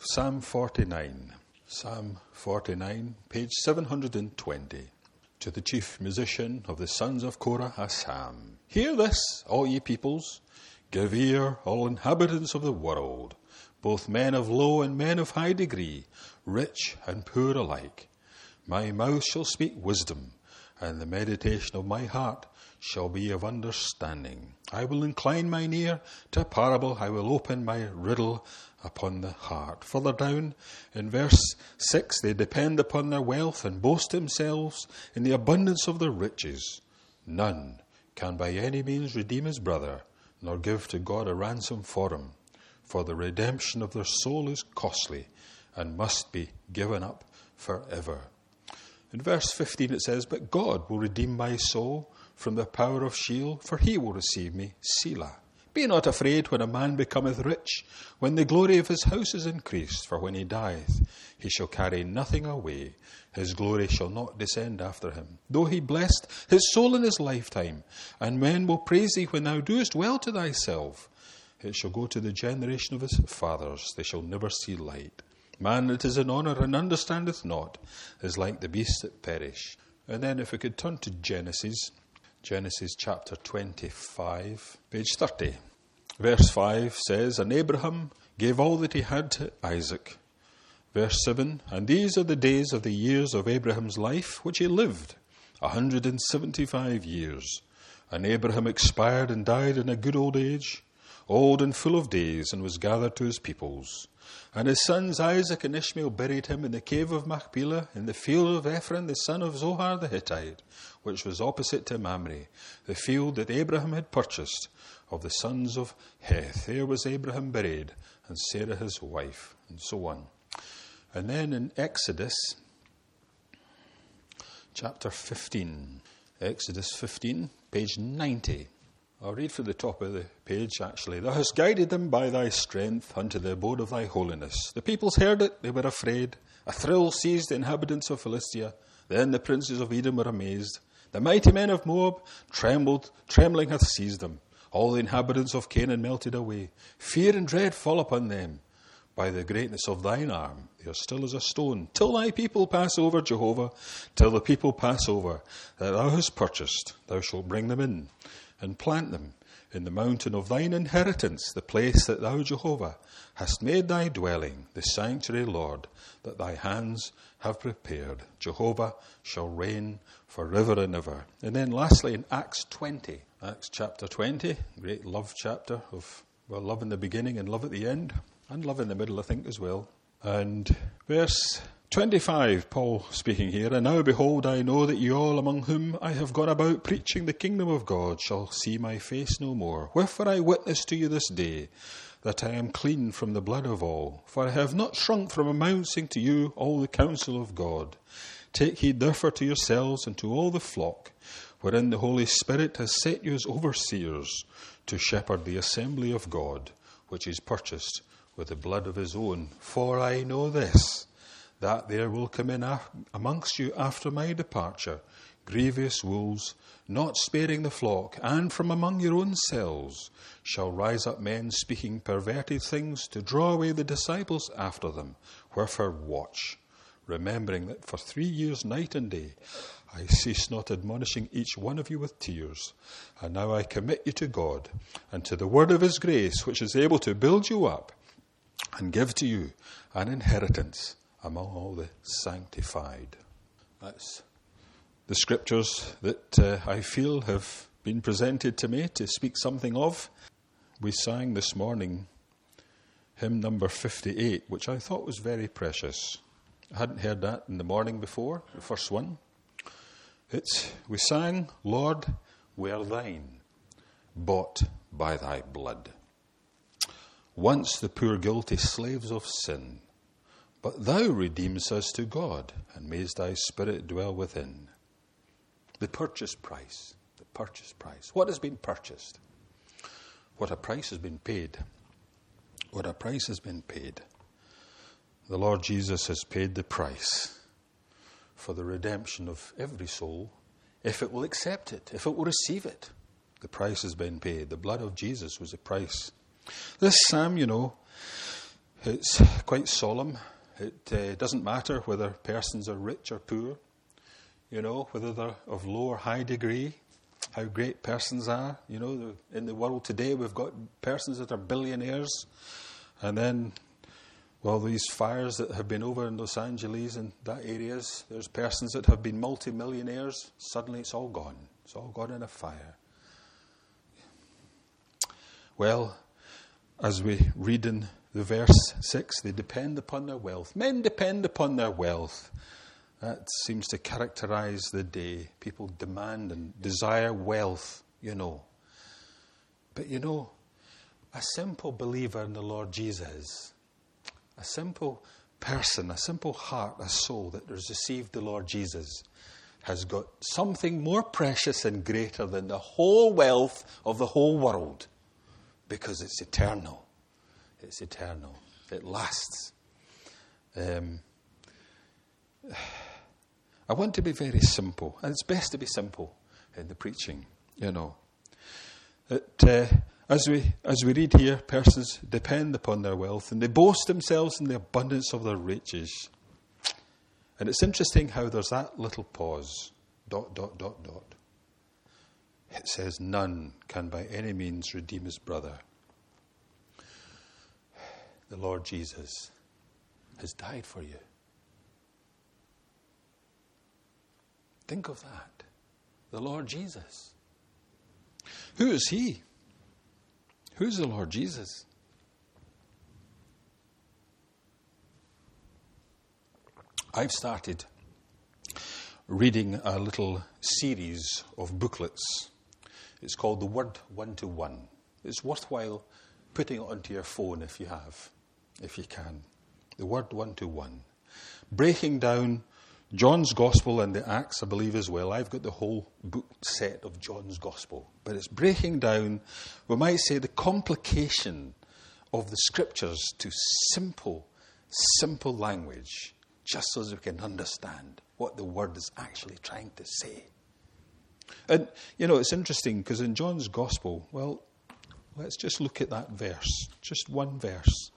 Psalm 49. Psalm 49, page 720. To the chief musician of the sons of Korah, a psalm. Hear this, all ye peoples. Give ear, all inhabitants of the world, both men of low and men of high degree, rich and poor alike. My mouth shall speak wisdom, and the meditation of my heart shall be of understanding. I will incline mine ear to a parable. I will open my riddle upon the heart. Further down in verse 6, they depend upon their wealth and boast themselves in the abundance of their riches. None can by any means redeem his brother, nor give to God a ransom for him. For the redemption of their soul is costly and must be given up forever. In verse 15 it says, But God will redeem my soul from the power of Sheol, for he will receive me, Selah. Be not afraid when a man becometh rich, when the glory of his house is increased. For when he dieth, he shall carry nothing away. His glory shall not descend after him. Though he blessed his soul in his lifetime, and men will praise thee when thou doest well to thyself, it shall go to the generation of his fathers. They shall never see light. Man that is in honour and understandeth not is like the beasts that perish. And then if we could turn to Genesis chapter 25, page 30. Verse 5 says, And Abraham gave all that he had to Isaac. Verse 7, And these are the days of the years of Abraham's life, which he lived, 175 years. And Abraham expired and died in a good old age, old and full of days, and was gathered to his peoples. And his sons Isaac and Ishmael buried him in the cave of Machpelah, in the field of Ephron, the son of Zohar the Hittite, which was opposite to Mamre, the field that Abraham had purchased of the sons of Heth. There was Abraham buried, and Sarah his wife, and so on. And then in Exodus chapter 15, Exodus 15, page 90. I'll read from the top of the page, actually. Thou hast guided them by thy strength unto the abode of thy holiness. The peoples heard it, they were afraid. A thrill seized the inhabitants of Philistia. Then the princes of Edom were amazed. The mighty men of Moab trembling hath seized them. All the inhabitants of Canaan melted away. Fear and dread fall upon them. By the greatness of thine arm, they are still as a stone. Till thy people pass over, Jehovah, till the people pass over, that thou hast purchased, thou shalt bring them in, and plant them in the mountain of thine inheritance, the place that thou, Jehovah, hast made thy dwelling, the sanctuary, Lord, that thy hands have prepared. Jehovah shall reign forever and ever. And then lastly in Acts 20, Acts chapter 20, great love chapter of, well, love in the beginning and love at the end, and love in the middle, I think, as well. And verse 25, Paul speaking here, And now behold, I know that ye all among whom I have gone about preaching the kingdom of God shall see my face no more. Wherefore I witness to you this day that I am clean from the blood of all. For I have not shrunk from announcing to you all the counsel of God. Take heed therefore to yourselves and to all the flock, wherein the Holy Spirit has set you as overseers, to shepherd the assembly of God, which is purchased with the blood of his own. For I know this, that there will come in amongst you after my departure grievous wolves, not sparing the flock, and from among your own selves shall rise up men speaking perverted things to draw away the disciples after them. Wherefore watch, remembering that for 3 years night and day I cease not admonishing each one of you with tears. And now I commit you to God and to the word of his grace, which is able to build you up and give to you an inheritance among all the sanctified. That's the scriptures that I feel have been presented to me to speak something of. We sang this morning hymn number 58, which I thought was very precious. I hadn't heard that in the morning before, the first one. We sang, Lord, we're thine, bought by thy blood. Once the poor guilty slaves of sin, but thou redeemest us to God, and mayst thy Spirit dwell within. The purchase price. The purchase price. What has been purchased? What a price has been paid. What a price has been paid. The Lord Jesus has paid the price for the redemption of every soul, if it will accept it, if it will receive it. The price has been paid. The blood of Jesus was the price. This psalm, It's quite solemn. It doesn't matter whether persons are rich or poor, whether they're of low or high degree, how great persons are. In the world today we've got persons that are billionaires, and then, these fires that have been over in Los Angeles and that areas, there's persons that have been multi-millionaires. Suddenly it's all gone. It's all gone in a fire. Well, as we read in the verse 6, they depend upon their wealth. Men depend upon their wealth. That seems to characterize the day. People demand and desire wealth, But a simple believer in the Lord Jesus, a simple person, a simple heart, a soul that has received the Lord Jesus, has got something more precious and greater than the whole wealth of the whole world, because it's eternal. It's eternal. It lasts. I want to be very simple, and it's best to be simple in the preaching, As we read here, persons depend upon their wealth, and they boast themselves in the abundance of their riches. And it's interesting how there's that little pause, ... It says, none can by any means redeem his brother. The Lord Jesus has died for you. Think of that. The Lord Jesus. Who is he? Who's the Lord Jesus? I've started reading a little series of booklets. It's called The Word 1-to-1. It's worthwhile putting it onto your phone if you can. The Word 1-to-1. Breaking down John's Gospel and the Acts, I believe, as well. I've got the whole book set of John's Gospel. But it's breaking down, we might say, the complication of the Scriptures to simple language, just so as we can understand what the Word is actually trying to say. And, it's interesting, because in John's Gospel, let's just look at that verse, just one verse.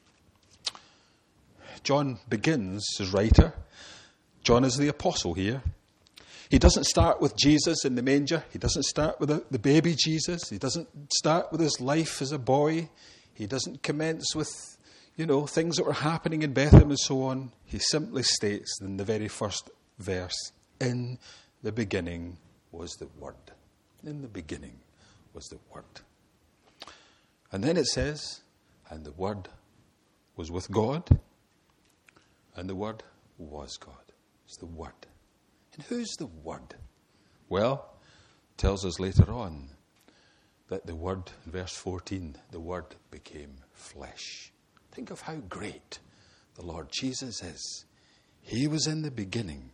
John begins as writer. John is the apostle here. He doesn't start with Jesus in the manger. He doesn't start with the baby Jesus. He doesn't start with his life as a boy. He doesn't commence with, things that were happening in Bethlehem and so on. He simply states in the very first verse, in the beginning was the Word. In the beginning was the Word. And then it says, and the Word was with God, and the Word was God. It's the Word. And who's the Word? Well, it tells us later on that the Word, in verse 14, the Word became flesh. Think of how great the Lord Jesus is. He was in the beginning.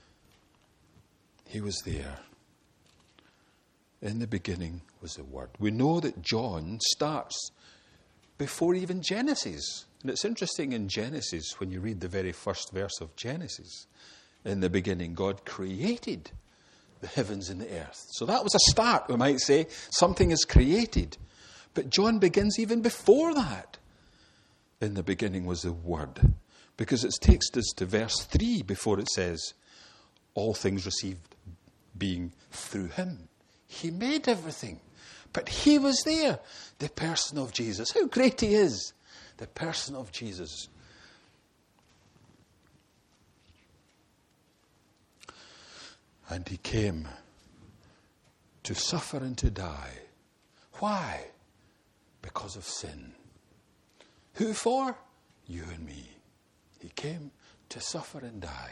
He was there. In the beginning was the Word. We know that John starts before even Genesis. And it's interesting in Genesis, when you read the very first verse of Genesis, in the beginning, God created the heavens and the earth. So that was a start, we might say. Something is created. But John begins even before that. In the beginning was the Word. Because it takes us to verse 3 before it says, all things received being through him. He made everything. But he was there. The person of Jesus. How great he is. The person of Jesus. And he came to suffer and to die. Why? Because of sin. Who for? You and me. He came to suffer and die.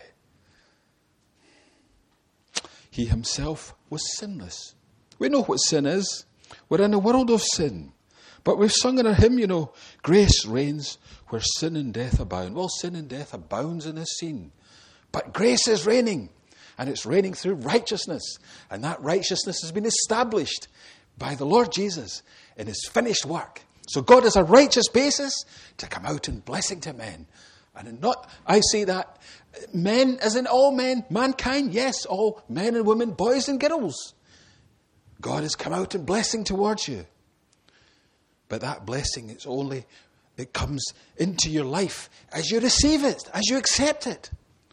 He himself was sinless. We know what sin is. We're in a world of sin. But we've sung in our hymn, grace reigns where sin and death abound. Well, sin and death abounds in this scene. But grace is reigning. And it's reigning through righteousness. And that righteousness has been established by the Lord Jesus in his finished work. So God has a righteous basis to come out in blessing to men. And I say that men, as in all men, mankind, yes, all men and women, boys and girls. God has come out in blessing towards you. But that blessing is only It comes into your life as you receive it, as you accept it.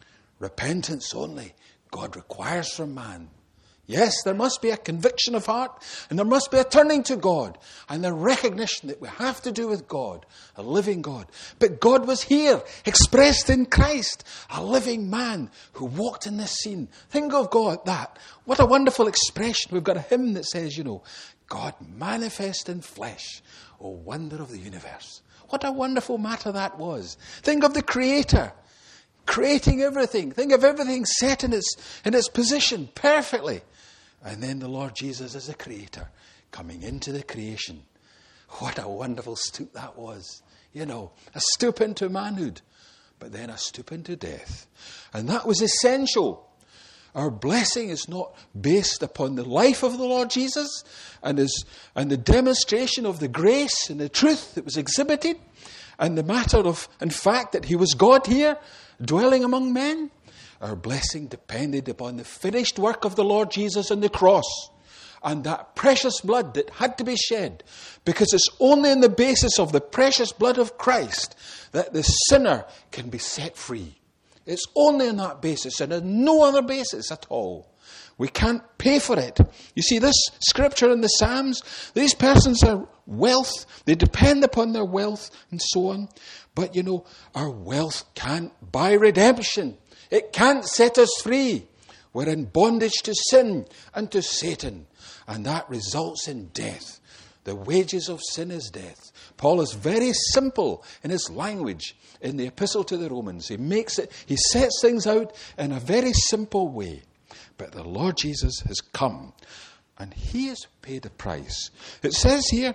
Repentance only God requires from man. Yes, there must be a conviction of heart, and there must be a turning to God, and the recognition that we have to do with God, a living God. But God was here, expressed in Christ, a living man who walked in this scene. Think of God, that. What a wonderful expression. We've got a hymn that says, God manifest in flesh, O wonder of the universe. What a wonderful matter that was. Think of the Creator creating everything. Think of everything set in its position perfectly. And then the Lord Jesus as the Creator coming into the creation. What a wonderful stoop that was. A stoop into manhood, but then a stoop into death. And that was essential. Our blessing is not based upon the life of the Lord Jesus and the demonstration of the grace and the truth that was exhibited, and the matter of, in fact, that he was God here, dwelling among men. Our blessing depended upon the finished work of the Lord Jesus on the cross, and that precious blood that had to be shed, because it's only on the basis of the precious blood of Christ that the sinner can be set free. It's only on that basis, and on no other basis at all. We can't pay for it. You see, this scripture in the Psalms, these persons are wealth. They depend upon their wealth and so on. But our wealth can't buy redemption. It can't set us free. We're in bondage to sin and to Satan. And that results in death. The wages of sin is death. Paul is very simple in his language in the Epistle to the Romans. He sets things out in a very simple way. But the Lord Jesus has come, and he has paid a price. It says here,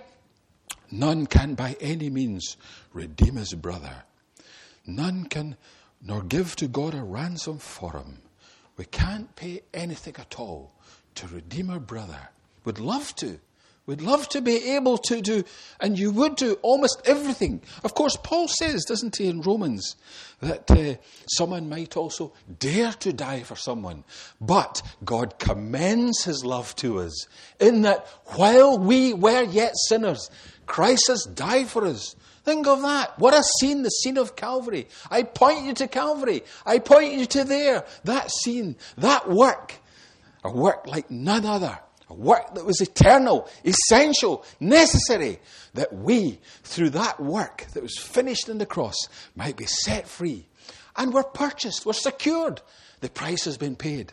none can by any means redeem his brother. None can nor give to God a ransom for him. We can't pay anything at all to redeem our brother. We'd love to. We'd love to be able to do, and you would do almost everything. Of course, Paul says, doesn't he, in Romans, that someone might also dare to die for someone. But God commends his love to us in that while we were yet sinners, Christ has died for us. Think of that. What a scene, the scene of Calvary. I point you to Calvary. I point you to there. That scene, that work, a work like none other. A work that was eternal, essential, necessary, that we, through that work that was finished on the cross, might be set free. And we're purchased, we're secured. The price has been paid,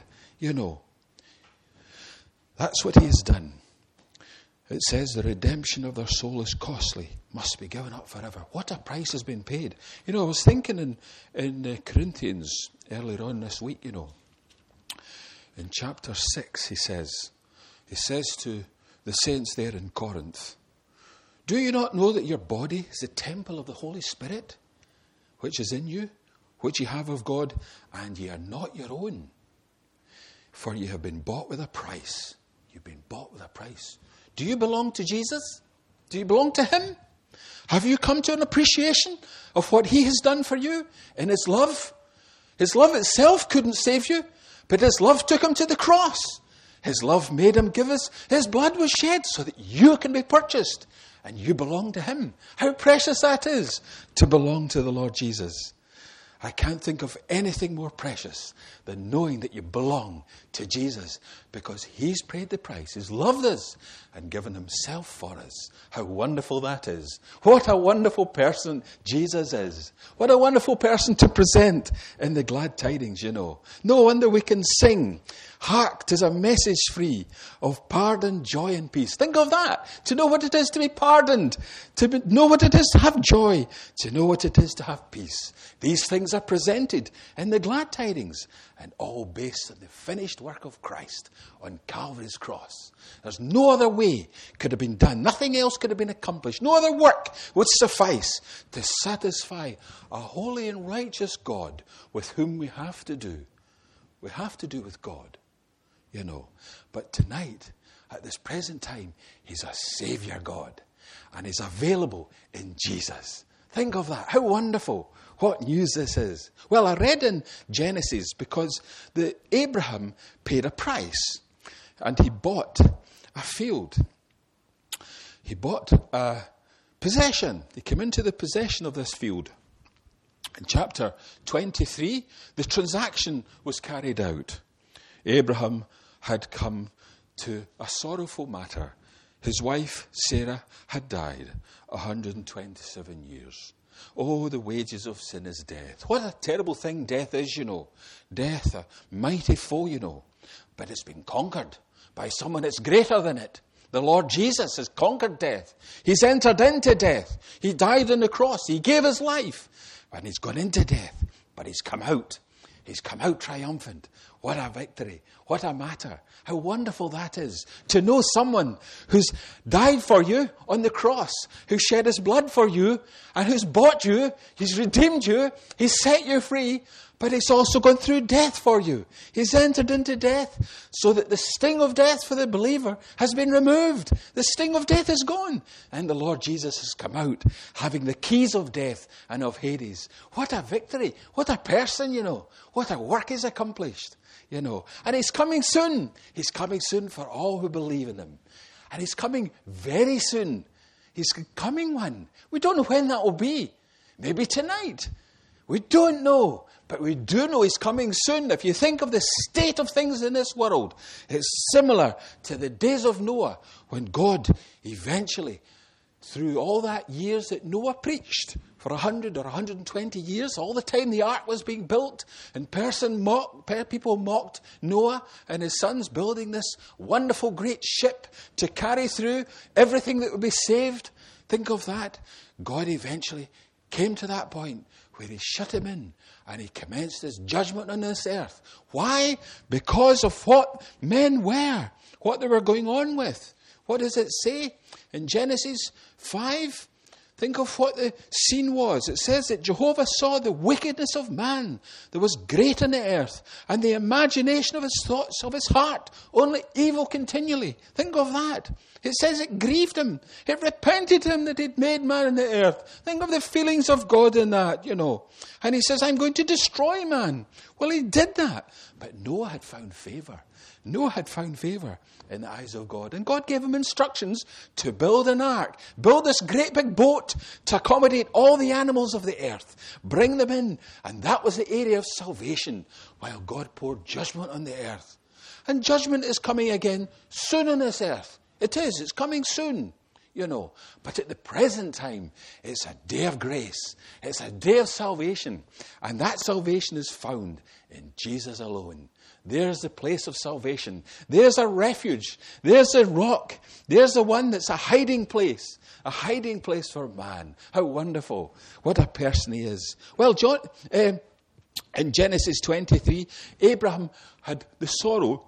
That's what he has done. It says the redemption of their soul is costly, must be given up forever. What a price has been paid. I was thinking in Corinthians earlier on this week, in chapter 6, he says to the saints there in Corinth, do you not know that your body is the temple of the Holy Spirit, which is in you, which you have of God, and ye are not your own? For you have been bought with a price. You've been bought with a price. Do you belong to Jesus? Do you belong to him? Have you come to an appreciation of what he has done for you in his love? His love itself couldn't save you, but his love took him to the cross. His love made him give us. His blood was shed so that you can be purchased and you belong to him. How precious that is to belong to the Lord Jesus. I can't think of anything more precious than knowing that you belong to Jesus, because he's paid the price. He's loved us and given himself for us. How wonderful that is. What a wonderful person Jesus is. What a wonderful person to present in the glad tidings, No wonder we can sing, hark, 'tis a message free of pardon, joy and peace. Think of that. To know what it is to be pardoned. To know what it is to have joy. To know what it is to have peace. These things are presented in the glad tidings, and all based on the finished work of Christ on Calvary's cross. There's no other way could have been done. Nothing else could have been accomplished. No other work would suffice to satisfy a holy and righteous God with whom we have to do. We have to do with God, But tonight, at this present time, he's a Saviour God, and he's available in Jesus. Think of that. How wonderful. What news this is. Well, I read in Genesis because Abraham paid a price, and he bought a field. He bought a Possession. They came into the possession of this field. In chapter 23, the transaction was carried out. Abraham had come to a sorrowful matter. His wife, Sarah, had died 127 years. Oh, the wages of sin is death. What a terrible thing death is, you know. Death, a mighty foe, you know. But it's been conquered by someone that's greater than it. The Lord Jesus has conquered death. He's entered into death. He died on the cross. He gave his life. And he's gone into death. But he's come out. He's come out triumphant. What a victory. What a matter. How wonderful that is. To know someone who's died for you on the cross, who shed his blood for you, and who's bought you, he's redeemed you, he's set you free, but he's also gone through death for you. He's entered into death so that the sting of death for the believer has been removed. The sting of death is gone. And the Lord Jesus has come out having the keys of death and of Hades. What a victory. What a person, you know. What a work he's accomplished, you know. And he's coming soon. He's coming soon for all who believe in him. And he's coming very soon. He's coming one. We don't know when that will be. Maybe tonight. We don't know. But we do know he's coming soon. If you think of the state of things in this world, it's similar to the days of Noah, when God eventually, through all that years that Noah preached, for 100 or 120 years, all the time the ark was being built, and people mocked Noah and his sons building this wonderful great ship to carry through everything that would be saved. Think of that. God eventually came to that point where he shut him in and he commenced his judgment on this earth. Why? Because of what men were, what they were going on with. What does it say in Genesis 5? Think of what the scene was. It says that Jehovah saw the wickedness of man that was great on the earth, and the imagination of his thoughts of his heart, only evil continually. Think of that. It says it grieved him. It repented him that he'd made man on the earth. Think of the feelings of God in that, you know. And he says, I'm going to destroy man. Well, he did that. But Noah had found favour. Noah had found favour in the eyes of God. And God gave him instructions to build an ark. Build this great big boat to accommodate all the animals of the earth. Bring them in. And that was the area of salvation while God poured judgment on the earth. And judgment is coming again soon on this earth. It is. It's coming soon. You know, but at the present time, it's a day of grace. It's a day of salvation. And that salvation is found in Jesus alone. There's the place of salvation. There's a refuge. There's a rock. There's the one that's a hiding place for man. How wonderful. What a person he is. Well, in Genesis 23, Abraham had the sorrow,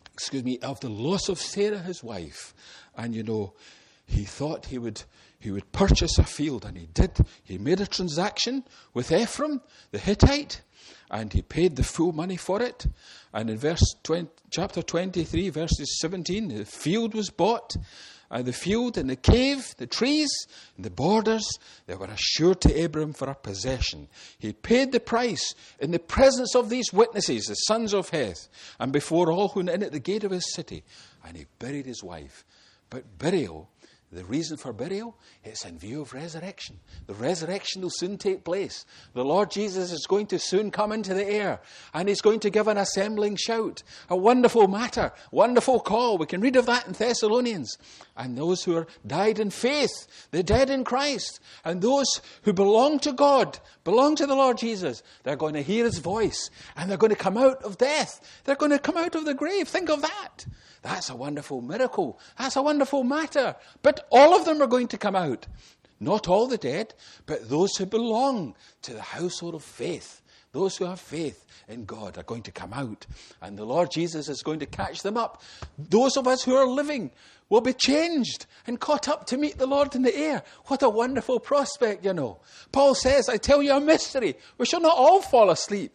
of the loss of Sarah, his wife. And, you know, he thought he would purchase a field, and he did. He made a transaction with Ephraim, the Hittite, and he paid the full money for it. And in chapter 23, verses 17, the field was bought, and the field and the cave, the trees, and the borders, they were assured to Abram for a possession. He paid the price in the presence of these witnesses, the sons of Heth, and before all who went in at the gate of his city. And he buried his wife. But burial, the reason for burial, it's in view of resurrection. The resurrection will soon take place. The Lord Jesus is going to soon come into the air, and he's going to give an assembling shout. A wonderful matter, wonderful call. We can read of that in Thessalonians. And those who are died in faith, the dead in Christ, and those who belong to God, belong to the Lord Jesus, they're going to hear his voice, and they're going to come out of death. They're going to come out of the grave. Think of that. That's a wonderful miracle. That's a wonderful matter. But all of them are going to come out. Not all the dead, but those who belong to the household of faith. Those who have faith in God are going to come out. And the Lord Jesus is going to catch them up. Those of us who are living will be changed and caught up to meet the Lord in the air. What a wonderful prospect, you know. Paul says, I tell you a mystery. We shall not all fall asleep.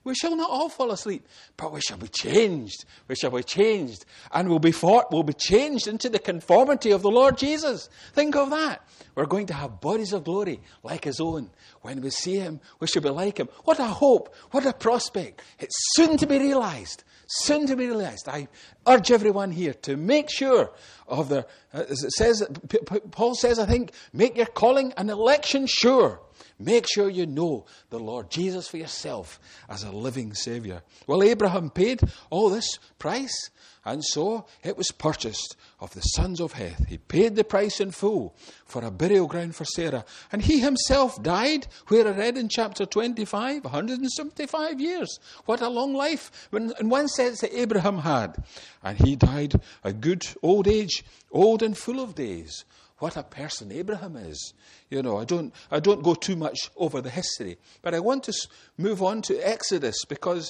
We shall not all fall asleep, but we shall be changed. We shall be changed. And we'll be changed into the conformity of the Lord Jesus. Think of that. We're going to have bodies of glory like his own. When we see him, we shall be like him. What a hope. What a prospect. It's soon to be realized. Soon to be realized. I urge everyone here to make sure of their, as it says, Paul says, I think, make your calling and election sure. Make sure you know the Lord Jesus for yourself as a living Saviour. Well, Abraham paid all this price, and so it was purchased of the sons of Heth. He paid the price in full for a burial ground for Sarah. And he himself died, where I read in chapter 25, 175 years. What a long life, in one sense, that Abraham had. And he died a good old age, old and full of days. What a person Abraham is. You know, I don't go too much over the history, but I want to move on to Exodus, because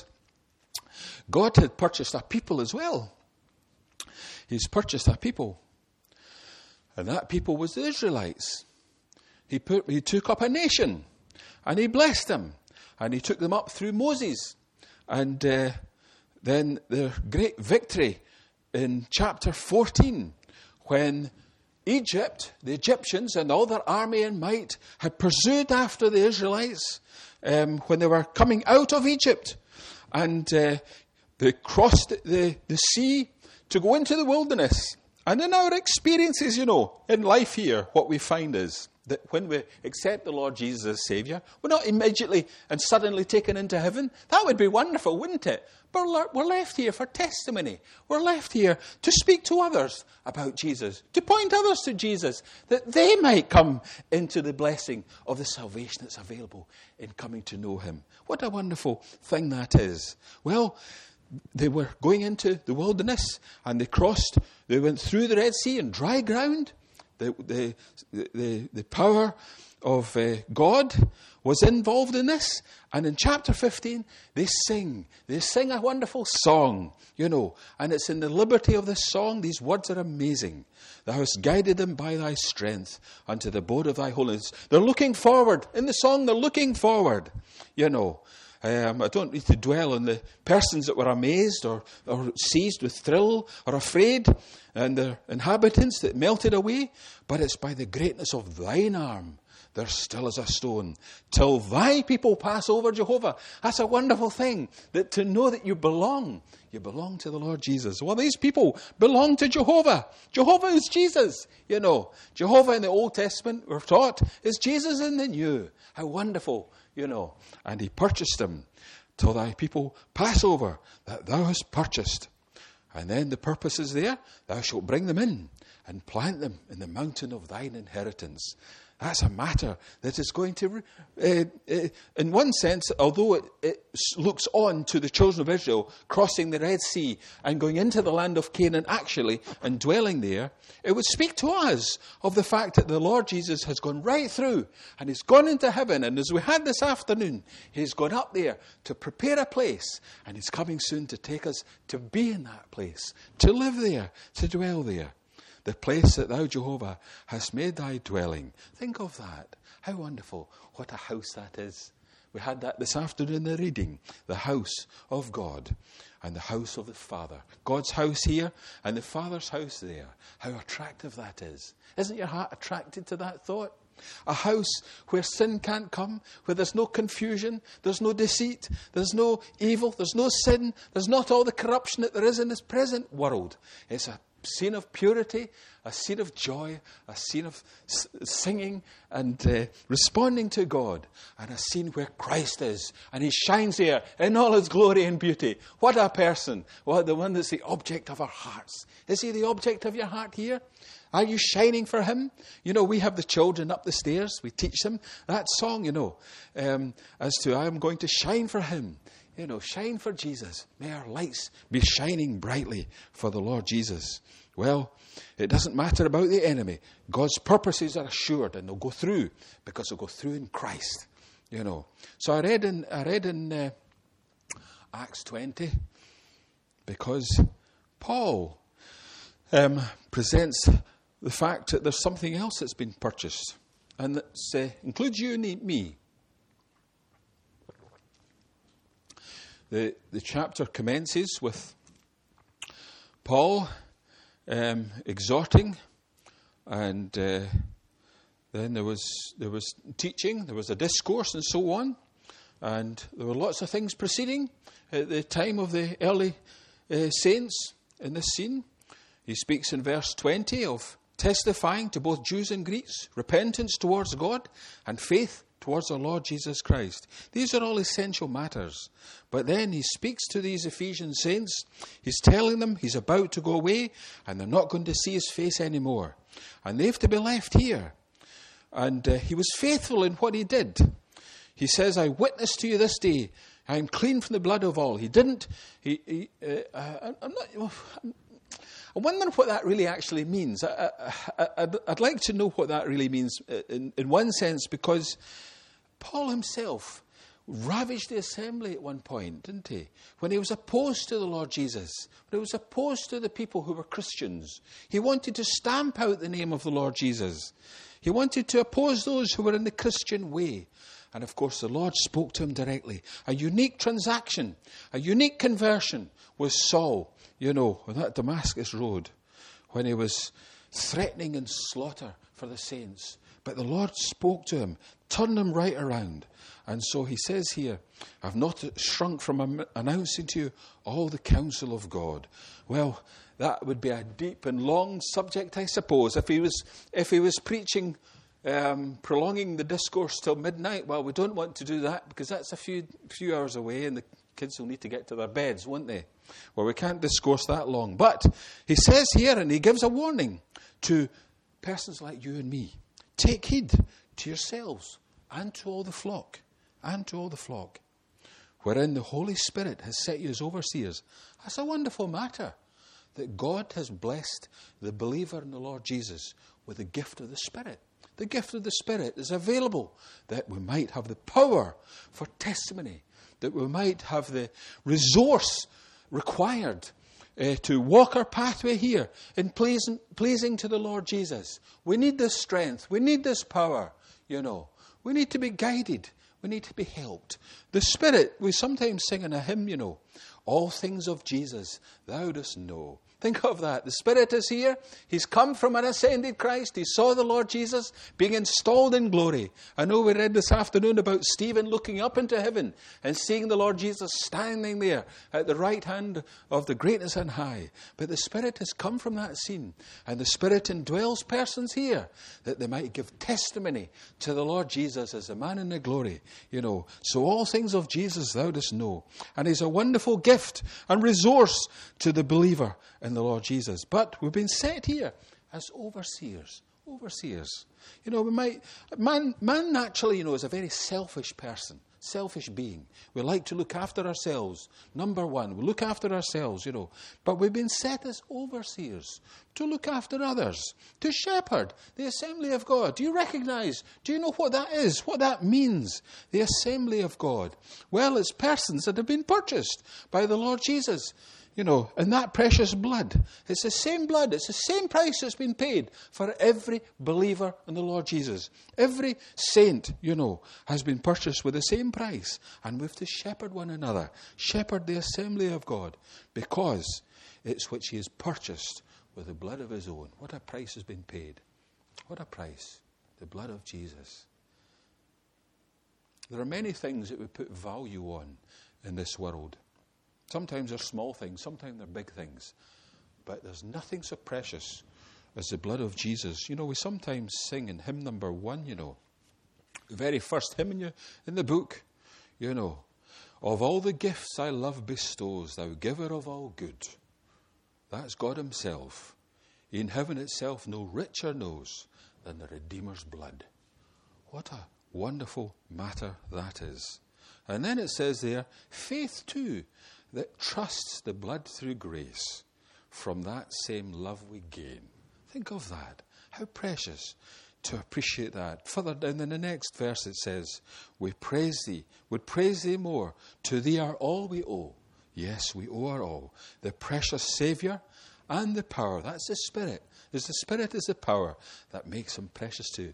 God had purchased a people as well. He's purchased a people. And that people was the Israelites. He took up a nation, and he blessed them, and he took them up through Moses. And then the great victory in chapter 14, when Egypt, the Egyptians and all their army and might had pursued after the Israelites when they were coming out of Egypt. And they crossed the sea to go into the wilderness. And in our experiences, you know, in life here, what we find is that when we accept the Lord Jesus as Saviour, we're not immediately and suddenly taken into heaven. That would be wonderful, wouldn't it? But we're left here for testimony. We're left here to speak to others about Jesus, to point others to Jesus, that they might come into the blessing of the salvation that's available in coming to know him. What a wonderful thing that is. Well, they were going into the wilderness, and they went through the Red Sea in dry ground. The power of God was involved in this. And in chapter 15, they sing a wonderful song, you know. And it's in the liberty of this song, these words are amazing. Thou hast guided them by thy strength unto the abode of thy holiness. They're looking forward. In the song, they're looking forward, you know. I don't need to dwell on the persons that were amazed or seized with thrill or afraid, and the inhabitants that melted away. But it's by the greatness of thine arm they're still as a stone, till thy people pass over, Jehovah. That's a wonderful thing, that to know that you belong to the Lord Jesus. Well, these people belong to Jehovah. Jehovah is Jesus, you know. Jehovah in the Old Testament, we're taught, is Jesus in the New. How wonderful, you know. And he purchased them till thy people pass over, that thou hast purchased. And then the purpose is there. Thou shalt bring them in and plant them in the mountain of thine inheritance. That's a matter that is going to, in one sense, although it looks on to the children of Israel crossing the Red Sea and going into the land of Canaan actually and dwelling there, it would speak to us of the fact that the Lord Jesus has gone right through and he's gone into heaven. And as we had this afternoon, he's gone up there to prepare a place, and he's coming soon to take us to be in that place, to live there, to dwell there. The place that thou, Jehovah, hast made thy dwelling. Think of that. How wonderful. What a house that is. We had that this afternoon in the reading. The house of God and the house of the Father. God's house here and the Father's house there. How attractive that is. Isn't your heart attracted to that thought? A house where sin can't come, where there's no confusion, there's no deceit, there's no evil, there's no sin, there's not all the corruption that there is in this present world. It's a scene of purity, a scene of joy, a scene of singing and responding to God, and a scene where Christ is, and he shines there in all his glory and beauty. What a person. Well, the one that's the object of our hearts. Is he the object of your heart here? Are you shining for him? You know, we have the children up the stairs. We teach them that song, you know, as to I am going to shine for him. You know, shine for Jesus. May our lights be shining brightly for the Lord Jesus. Well, it doesn't matter about the enemy. God's purposes are assured, and they'll go through because they'll go through in Christ. You know. So I read in Acts 20 because Paul presents the fact that there's something else that's been purchased, and that includes you and me. The chapter commences with Paul exhorting, and then there was teaching, there was a discourse, and so on, and there were lots of things proceeding at the time of the early saints in this scene. He speaks in verse 20 of testifying to both Jews and Greeks, repentance towards God and faith towards our Lord Jesus Christ. These are all essential matters. But then he speaks to these Ephesian saints. He's telling them he's about to go away and they're not going to see his face anymore. And they have to be left here. And he was faithful in what he did. He says, I witness to you this day, I am clean from the blood of all. He didn't. I wonder what that really actually means. I'd like to know what that really means in one sense, because Paul himself ravaged the assembly at one point, didn't he? When he was opposed to the Lord Jesus, when he was opposed to the people who were Christians, he wanted to stamp out the name of the Lord Jesus. He wanted to oppose those who were in the Christian way. And of course the Lord spoke to him directly. A unique transaction, a unique conversion was Saul, on that Damascus road, when he was threatening and slaughter for the saints. But the Lord spoke to him, turned him right around. And so he says here, I've not shrunk from announcing to you all the counsel of God. Well, that would be a deep and long subject, I suppose. If he was preaching, prolonging the discourse till midnight, well, we don't want to do that, because that's a few hours away and the kids will need to get to their beds, won't they? Well, we can't discourse that long. But he says here, and he gives a warning to persons like you and me. Take heed to yourselves and to all the flock, wherein the Holy Spirit has set you as overseers. That's a wonderful matter, that God has blessed the believer in the Lord Jesus with the gift of the Spirit. The gift of the Spirit is available, that we might have the power for testimony, that we might have the resource required to walk our pathway here in pleasing to the Lord Jesus. We need this strength. We need this power, We need to be guided. We need to be helped. The Spirit, we sometimes sing in a hymn, all things of Jesus thou dost know. Think of that. The Spirit is here. He's come from an ascended Christ. He saw the Lord Jesus being installed in glory. I know we read this afternoon about Stephen looking up into heaven and seeing the Lord Jesus standing there at the right hand of the greatness and high. But the Spirit has come from that scene. And the Spirit indwells persons here, that they might give testimony to the Lord Jesus as a man in the glory. So all things of Jesus thou dost know. And he's a wonderful gift and resource to the believer in the Lord Jesus. But we've been set here as overseers. Man naturally, is a very selfish person, selfish being. We like to look after ourselves. Number one, we look after ourselves, But we've been set as overseers to look after others, to shepherd the assembly of God. Do you know what that is, what that means, the assembly of God? Well, it's persons that have been purchased by the Lord Jesus. And that precious blood. It's the same blood. It's the same price that's been paid for every believer in the Lord Jesus. Every saint, has been purchased with the same price. And we have to shepherd one another. Shepherd the assembly of God. Because it's which he has purchased with the blood of his own. What a price has been paid. What a price. The blood of Jesus. There are many things that we put value on in this world. Sometimes they're small things, sometimes they're big things. But there's nothing so precious as the blood of Jesus. We sometimes sing in hymn number 1, the very first hymn in the book, of all the gifts thy love bestows, thou giver of all good. That's God himself. In heaven itself no richer knows than the Redeemer's blood. What a wonderful matter that is. And then it says there, faith too, that trusts the blood through grace, from that same love we gain. Think of that. How precious to appreciate that. Further down in the next verse it says, we praise thee, would praise thee more. To thee are all we owe. Yes, we owe our all. The precious Saviour and the power. That's the Spirit. The Spirit is the power that makes him precious too.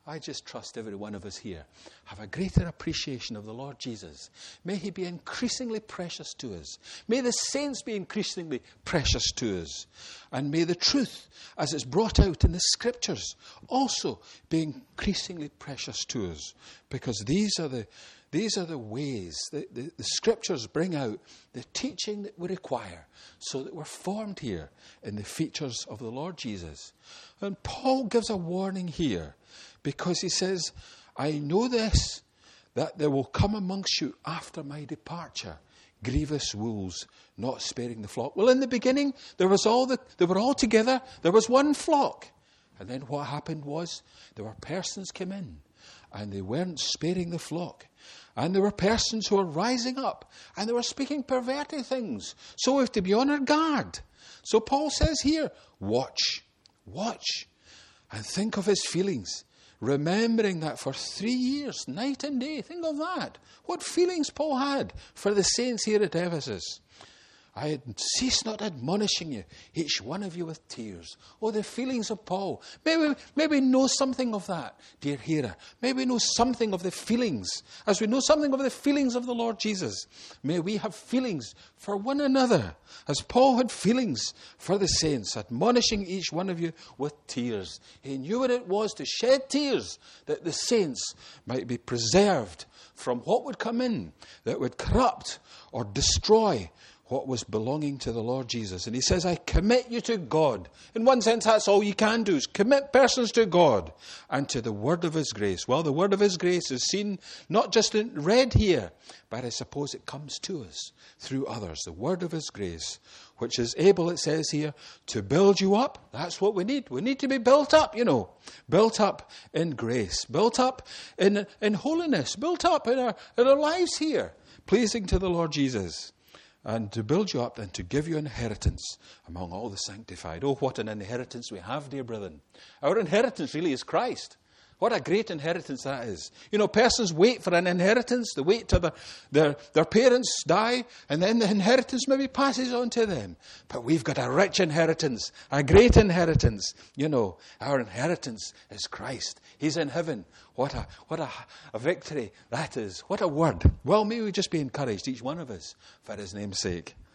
I just trust every one of us here have a greater appreciation of the Lord Jesus. May he be increasingly precious to us. May the saints be increasingly precious to us. And may the truth, as it's brought out in the Scriptures, also be increasingly precious to us. Because these are the ways that the Scriptures bring out the teaching that we require so that we're formed here in the features of the Lord Jesus. And Paul gives a warning here because he says, I know this, that there will come amongst you after my departure grievous wolves, not sparing the flock. Well, in the beginning, they were all together. There was one flock. And then what happened was there were persons came in and they weren't sparing the flock. And there were persons who were rising up and they were speaking perverted things. So we have to be on our guard. So Paul says here, watch, and think of his feelings. Remembering that for 3 years, night and day, think of that. What feelings Paul had for the saints here at Ephesus. I had ceased not admonishing you, each one of you with tears. Oh, the feelings of Paul. Maybe know something of that, dear hearer. Maybe know something of the feelings. As we know something of the feelings of the Lord Jesus, may we have feelings for one another, as Paul had feelings for the saints, admonishing each one of you with tears. He knew what it was to shed tears, that the saints might be preserved from what would come in, that would corrupt or destroy what was belonging to the Lord Jesus. And he says, I commit you to God. In one sense, that's all you can do, is commit persons to God and to the word of his grace. Well, the word of his grace is seen not just read here, but I suppose it comes to us through others. The word of his grace, which is able, it says here, to build you up. That's what we need. We need to be built up, built up in grace, built up in holiness, built up in our lives here, pleasing to the Lord Jesus. And to build you up and to give you inheritance among all the sanctified. Oh, what an inheritance we have, dear brethren. Our inheritance really is Christ. What a great inheritance that is. Persons wait for an inheritance. They wait till their parents die, and then the inheritance maybe passes on to them. But we've got a rich inheritance, a great inheritance. Our inheritance is Christ. He's in heaven. What a victory that is. What a word. Well, may we just be encouraged, each one of us, for his name's sake.